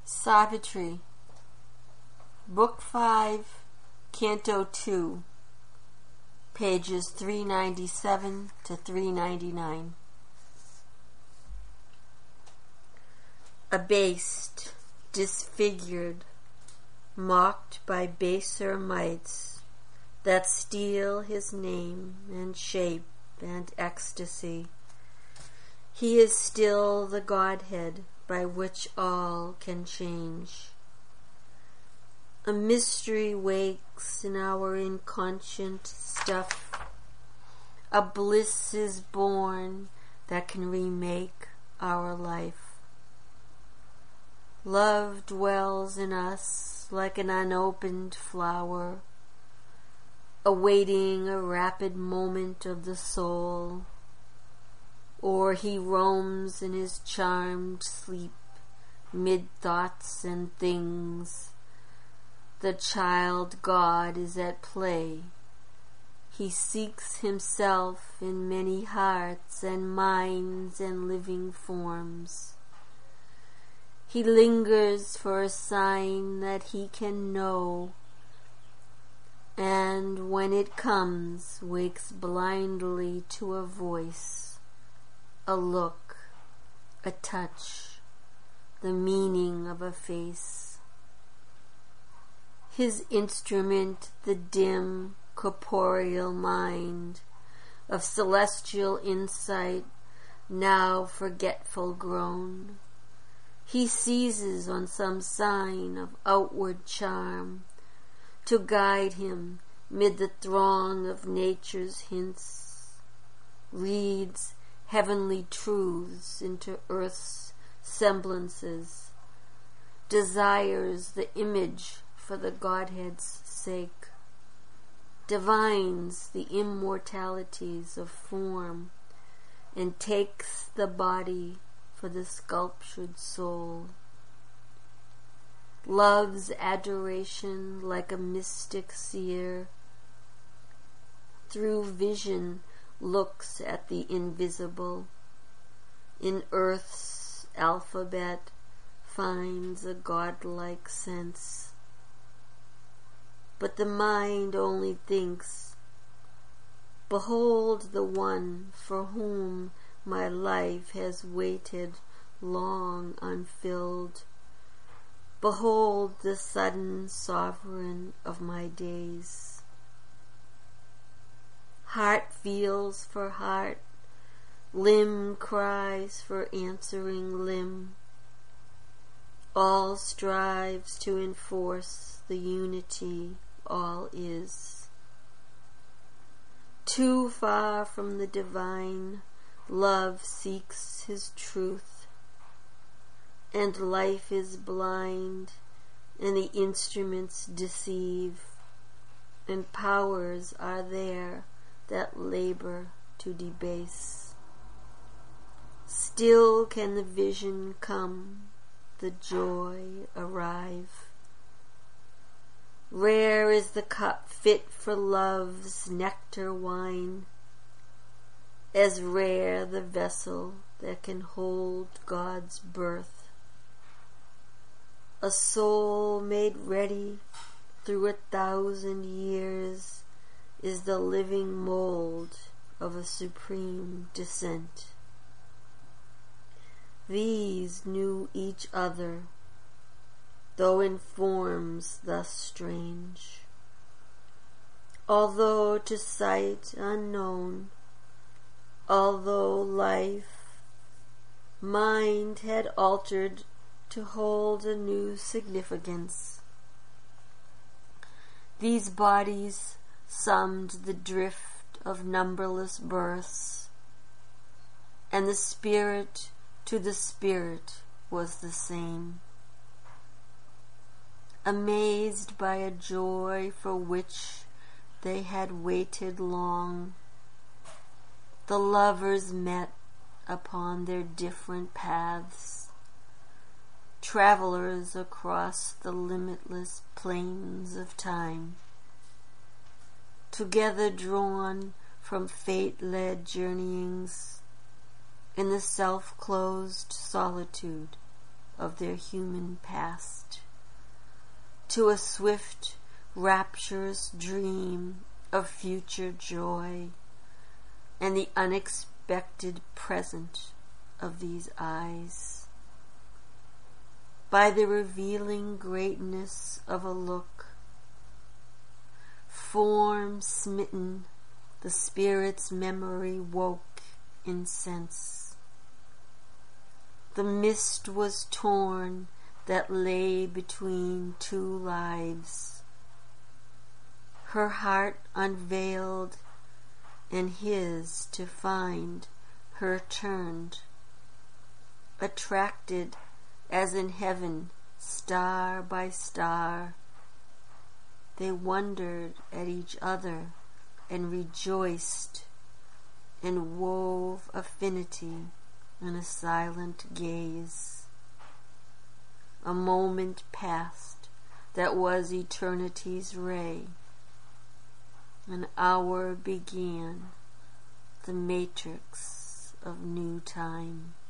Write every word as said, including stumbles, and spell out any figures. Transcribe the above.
Savitri, Book five, Canto two, pages three ninety-seven to three ninety-nine. Abased, disfigured, mocked by baser mites that steal his name and shape and ecstasy, he is still the Godhead by which all can change. A mystery wakes in our inconscient stuff. A bliss is born that can remake our life. Love dwells in us like an unopened flower, awaiting a rapid moment of the soul. Or he roams in his charmed sleep, mid thoughts and things. The child God is at play. He seeks himself in many hearts and minds and living forms. He lingers for a sign that he can know, and when it comes, wakes blindly to a voice, a look, a touch, the meaning of a face. His instrument, the dim, corporeal mind of celestial insight, now forgetful grown. He seizes on some sign of outward charm to guide him mid the throng of nature's hints, reads heavenly truths into earth's semblances, desires the image for the Godhead's sake, divines the immortalities of form, and takes the body for the sculptured soul. Love's adoration like a mystic seer, through vision looks at the invisible, in earth's alphabet finds a godlike sense. But the mind only thinks, behold the one for whom my life has waited long unfilled. Behold the sudden sovereign of my days. Heart feels for heart, limb cries for answering limb. All strives to enforce the unity all is. Too far from the divine, love seeks his truth, and life is blind, and the instruments deceive, and powers are there that labor to debase. Still can the vision come, the joy arrive. Rare is the cup fit for love's nectar wine, as rare the vessel that can hold God's birth. A soul made ready through a thousand years is the living mold of a supreme descent. These knew each other, though in forms thus strange. Although to sight unknown, although life, mind had altered to hold a new significance, these bodies summed the drift of numberless births, and the spirit to the spirit was the same. Amazed by a joy for which they had waited long, the lovers met upon their different paths, travelers across the limitless plains of time, together drawn from fate-led journeyings in the self-closed solitude of their human past, to a swift, rapturous dream of future joy and the unexpected present of these eyes. By the revealing greatness of a look, form smitten, the spirit's memory woke in sense. The mist was torn that lay between two lives. Her heart unveiled, and his to find her turned, attracted as in heaven, star by star. They wondered at each other and rejoiced and wove affinity in a silent gaze. A moment passed that was eternity's ray. An hour began the matrix of new time.